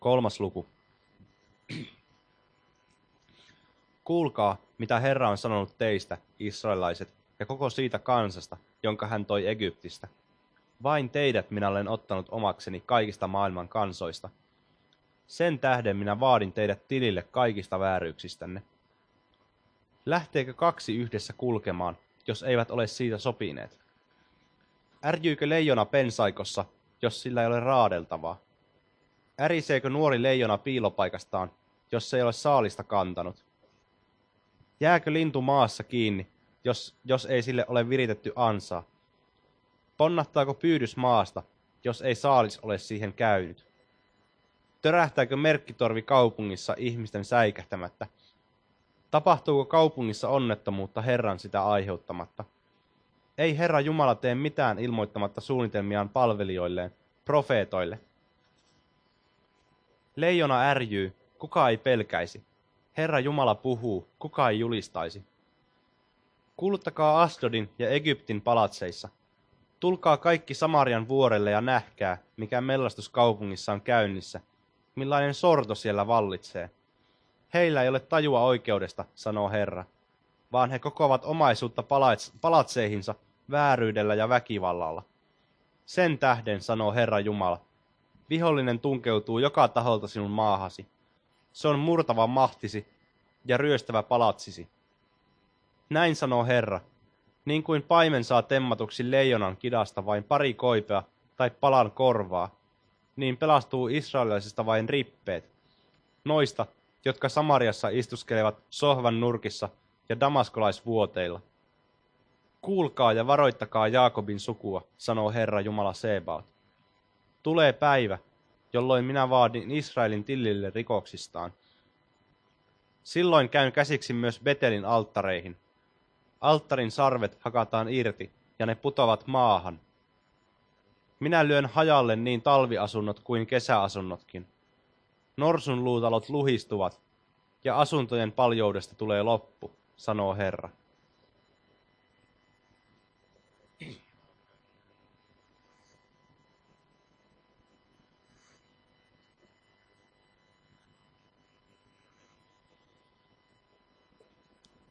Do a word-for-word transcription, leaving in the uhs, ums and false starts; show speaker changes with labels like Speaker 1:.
Speaker 1: Kolmas luku. Kuulkaa, mitä Herra on sanonut teistä, israelaiset, ja koko siitä kansasta, jonka hän toi Egyptistä. Vain teidät minä olen ottanut omakseni kaikista maailman kansoista. Sen tähden minä vaadin teidät tilille kaikista vääryyksistänne. Lähteekö kaksi yhdessä kulkemaan, jos eivät ole siitä sopineet? Ärjyykö leijona pensaikossa, jos sillä ei ole raadeltavaa? Äriseekö nuori leijona piilopaikastaan, jos se ei ole saalista kantanut? Jääkö lintu maassa kiinni, jos, jos ei sille ole viritetty ansaa? Ponnahtaako pyydys maasta, jos ei saalis ole siihen käynyt? Törähtääkö merkkitorvi kaupungissa ihmisten säikähtämättä? Tapahtuuko kaupungissa onnettomuutta Herran sitä aiheuttamatta? Ei Herra Jumala tee mitään ilmoittamatta suunnitelmiaan palvelijoilleen, profeetoille. Leijona ärjyy, kuka ei pelkäisi. Herra Jumala puhuu, kuka ei julistaisi. Kuuluttakaa Asdodin ja Egyptin palatseissa. Tulkaa kaikki Samarian vuorelle ja nähkää, mikä mellastus kaupungissa on käynnissä, millainen sorto siellä vallitsee. Heillä ei ole tajua oikeudesta, sanoo Herra, vaan he kokoavat omaisuutta palats- palatseihinsa vääryydellä ja väkivallalla. Sen tähden, sanoo Herra Jumala, vihollinen tunkeutuu joka taholta sinun maahasi. Se on murtava mahtisi ja ryöstävä palatsisi. Näin sanoo Herra, niin kuin paimen saa temmatuksi leijonan kidasta vain pari koipea tai palan korvaa, niin pelastuu israelilaisista vain rippeet, noista, jotka Samariassa istuskelevat sohvan nurkissa ja damaskolaisvuoteilla. Kuulkaa ja varoittakaa Jaakobin sukua, sanoo Herra Jumala Sebaot. Tulee päivä, jolloin minä vaadin Israelin tilille rikoksistaan. Silloin käyn käsiksi myös Betelin alttareihin. Alttarin sarvet hakataan irti, ja ne putoavat maahan. Minä lyön hajalle niin talviasunnot kuin kesäasunnotkin. Norsunluutalot luhistuvat, ja asuntojen paljoudesta tulee loppu, sanoo Herra.